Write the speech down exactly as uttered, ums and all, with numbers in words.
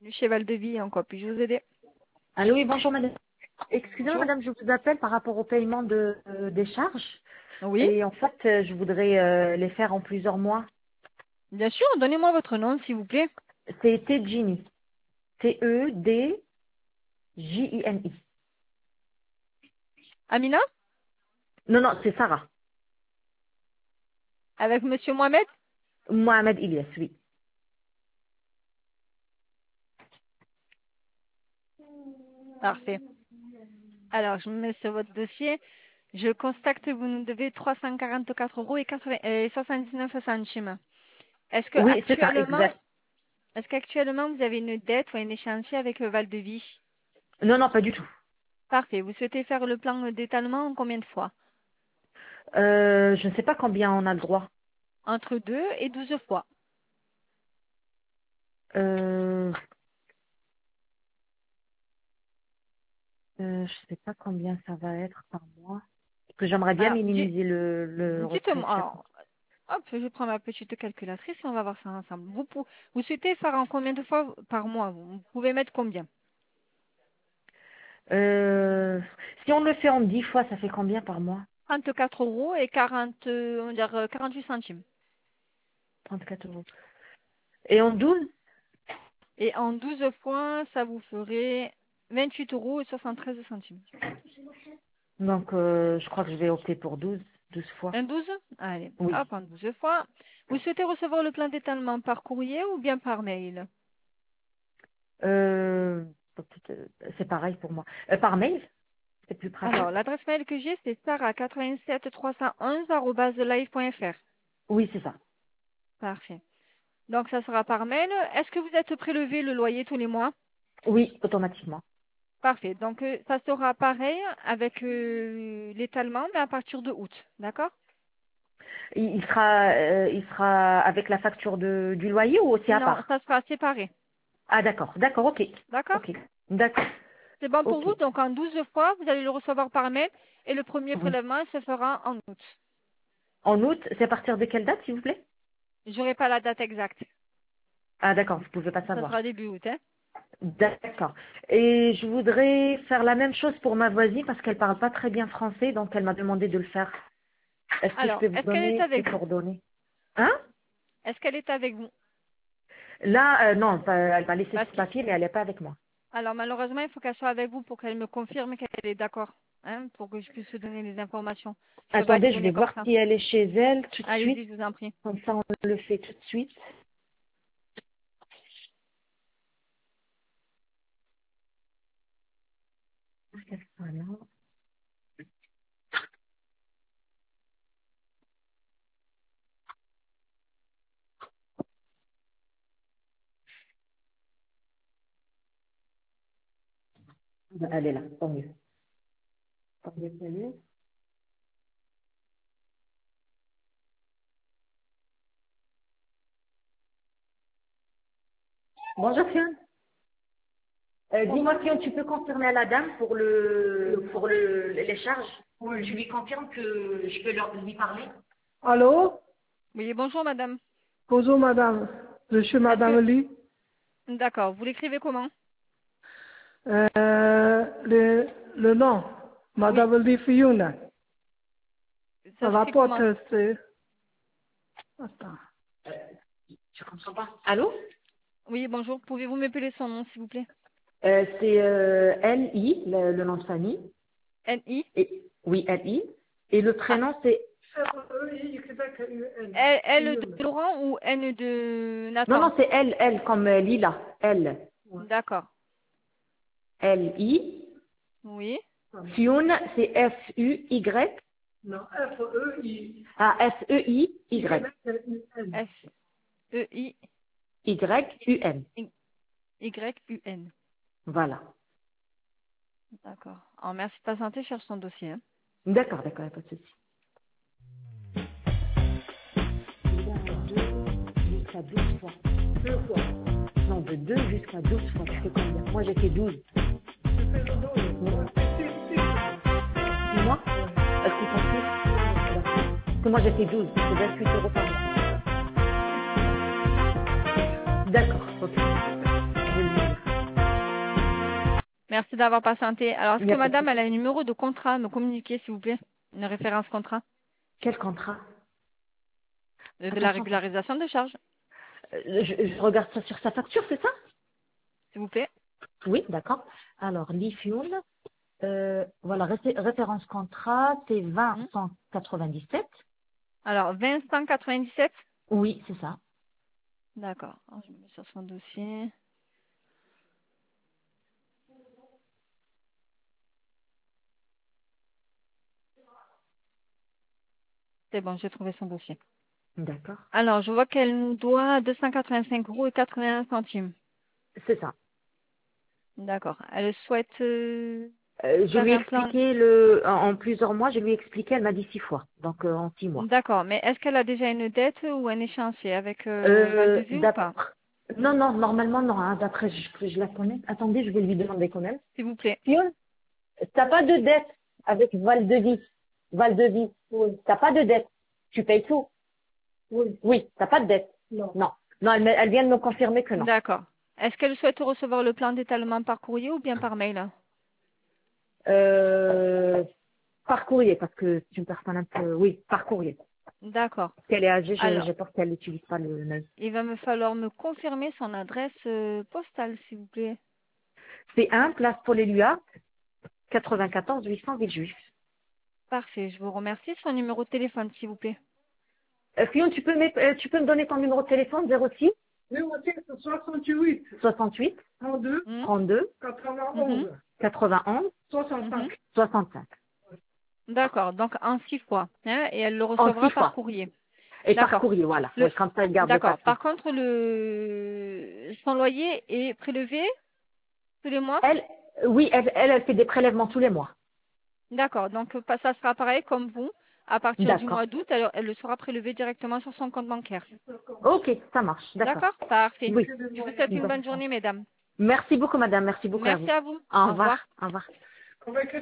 du cheval de vie, en quoi puis-je vous aider? Allô, oui, bonjour madame. Excusez-moi Bonjour. madame, je vous appelle par rapport au paiement de, euh, des charges. Oui, Et en fait, euh, je voudrais euh, les faire en plusieurs mois. bien sûr, donnez-moi votre nom, s'il vous plaît. C'est Tedjini. T E D J I N I. Amina? Non, non, c'est Sarah. Avec Monsieur Mohamed? Mohamed Ilyes, oui. Parfait. Alors, je me mets sur votre dossier. Je constate que vous nous devez trois cent quarante-quatre euros et quatre-vingts et soixante-dix-neuf centimes. Est-ce que Oui, c'est ça, actuellement, exact. est-ce qu'actuellement vous avez une dette ou un échéancier avec le Val de Vie? Non, non, pas du tout. Parfait. Vous souhaitez faire le plan d'étalement en combien de fois? Euh, je ne sais pas combien on a le droit. Entre deux et douze fois. Euh, euh, je sais pas combien ça va être par mois. Parce que j'aimerais bien Alors, di- minimiser le, le retrait dites-moi, chaque alors, hop, je prends ma petite calculatrice et on va voir ça ensemble. Vous, pou- vous souhaitez faire en combien de fois par mois? Vous Vous pouvez mettre combien? Euh, si on le fait en dix fois, ça fait combien par mois? Trente-quatre euros et quarante, euh, on va dire euh, quarante-huit centimes. Trente-quatre euros. Et en douze? Et en douze fois, ça vous ferait vingt-huit euros et soixante-treize centimes. Donc, euh, je crois que je vais opter pour douze, douze fois. Un douze. Allez, Oui. hop, en douze fois. Vous souhaitez recevoir le plan d'étalement par courrier ou bien par mail? Euh, c'est pareil pour moi. Euh, par mail, c'est plus Alors, pratique. l'adresse mail que j'ai, c'est sarah quatre-vingt-sept trois cent onze arobase live point fr. Oui, c'est ça. Parfait. Donc, ça sera par mail. Est-ce que vous êtes prélevé le loyer tous les mois? Oui, automatiquement. Parfait. Donc, euh, ça sera pareil avec euh, l'étalement, mais à partir de août. D'accord? Il, il sera, euh, il sera avec la facture de, du loyer ou aussi à Non, part? ça sera séparé. Ah, d'accord, d'accord, ok. D'accord? Ok, d'accord, C'est bon pour ok. vous? Donc, en douze fois, vous allez le recevoir par mail et le premier Oui. prélèvement se fera en août. En août, c'est à partir de quelle date, s'il vous plaît? Je n'aurai pas la date exacte. Ah, d'accord, vous pouvez pas Ça savoir. sera début août. Hein? D'accord. Et je voudrais faire la même chose pour ma voisine parce qu'elle parle pas très bien français, donc elle m'a demandé de le faire. Est-ce que je Alors, peux vous est-ce qu'elle est donner ses avec vous? coordonnées? Hein? Est-ce qu'elle est avec vous? Là, euh, non, pas- elle m'a laissé Parce ce que, papier, mais elle n'est pas avec moi. alors, malheureusement, il faut qu'elle soit avec vous pour qu'elle me confirme qu'elle est d'accord. Hein, pour que je puisse vous donner les informations. Je ne peux pas les Attendez, je vais donner comme voir ça. si elle est chez elle tout de suite. Allez-y, je vous en prie. Comme ça, on le fait tout de suite. Voilà. Elle est là, tant mieux. Tant mieux, tant mieux. Bonjour Fion. Euh, dis-moi Fion, tu peux confirmer à la dame pour le pour le les charges. Oui. Tu lui confirmes que je peux leur, lui parler. Allô? Oui, bonjour madame. Bonjour madame. Je suis Est-ce madame que... Lee. D'accord, vous l'écrivez comment? Euh, le, le nom, Oui, madame Lee Fiona. ça La s'écrit rapporte, comment? c'est... Attends. Je comprends pas. Allô? Oui, bonjour. Pouvez-vous m'appeler son nom, s'il vous plaît? Euh, c'est euh, L I, le, le nom de famille. N I. Et, oui, L I. Et le Ah, prénom, c'est... F-E-I-Y-U-N. L, L Fiona. de Laurent ou N de Non, Nathan? non, c'est L, L, comme euh, Lila. L. Ouais. D'accord. L I. Oui. Fioun, c'est F U Y. Non, F-E-I. Ah, F E I Y. Y-U-N. F E I Y U N. Y U N. Voilà. D'accord. Alors, merci de patienter, je cherche son dossier. Hein. D'accord, d'accord, y a pas de souci. Il y a deux jusqu'à douze fois. Deux fois. Non, de deux jusqu'à douze fois. Tu fais combien? Moi, j'ai fait douze. Tu fais le dos. Oui. Ouais, c'est six, six. Dis-moi. Est-ce que ça fait? D'accord. Parce que moi, j'ai fait douze. C'est vingt-huit euros par mois. D'accord, ok. Je vais le dire. Merci d'avoir patienté. Alors, est-ce Il y que a pas de madame, elle souci. a un numéro de contrat à me communiquer, s'il vous plaît? Une référence contrat Quel contrat? de, de la Attention, attention. régularisation de charges, Euh, je, je regarde ça sur sa facture, c'est ça? s'il vous plaît. Oui, d'accord. Alors, l'e-fuel, euh, voilà, réfé- référence contrat, c'est vingt Hmm. cent quatre-vingt-dix-sept. Alors, vingt cent quatre-vingt-dix-sept. Oui, c'est ça. D'accord. Alors, je me mets sur son dossier. C'est bon, j'ai trouvé son dossier. D'accord. Alors, je vois qu'elle nous doit deux cent quatre-vingt-cinq euros et quatre-vingt-un centimes. C'est ça. D'accord. Elle souhaite euh, Euh, je faire lui ai un plan. expliqué le, en, en plusieurs mois, je lui ai expliqué, elle m'a dit six fois, donc euh, en six mois. D'accord. Mais est-ce qu'elle a déjà une dette ou un échéancier avec euh, Euh, Val-de-Vue ou pas? d'après, non, non, normalement non, hein, d'après, je, je la connais. Attendez, je vais lui demander quand même. S'il vous plaît. Fiona, t'as pas de dette avec Val de Vie. Val de Vie. Oui. T'as pas de dette. Tu payes tout. Oui. Oui, t'as pas de dette. Non. Non. Non, elle, me- elle vient de me confirmer que non. D'accord. Est-ce qu'elle souhaite recevoir le plan d'étalement par courrier ou bien par mail? Euh, par courrier, parce que c'est une personne un peu, oui, par courrier. D'accord. Parce qu'elle est âgée, je- Alors, j'ai peur qu'elle n'utilise pas le mail. il va me falloir me confirmer son adresse euh, postale, s'il vous plaît. C'est un, place Paul Éluard, quatre-vingt-quatorze huit cents Villejuif. Parfait. Je vous remercie. Son numéro de téléphone, s'il vous plaît. Euh, Fion, tu peux, me- euh, tu peux me donner ton numéro de téléphone, zéro six zéro six soixante-huit soixante-huit trente-deux Hmm. trente-deux Mhm. quatre-vingt-onze quatre-vingt-onze Mhm. soixante-cinq. soixante-cinq. D'accord. Donc, en six fois. Hein, et elle le En recevra six par fois. courrier. Et par D'accord. courrier, voilà. Le... Oui, comme ça, elle garde le D'accord. papier. Par contre, le son loyer est prélevé tous les mois? Elle, oui, elle, elle, elle fait des prélèvements tous les mois. D'accord. Donc, euh, ça sera pareil comme vous. À partir du D'accord. mois d'août, elle, elle le sera prélevé directement sur son compte bancaire. Ok, ça marche. D'accord. D'accord? Parfait. Oui. Je vous souhaite une Donc, bonne journée, mesdames. merci beaucoup, madame. Merci beaucoup à Merci vous. à vous. Au Au revoir. revoir. Au revoir. Avec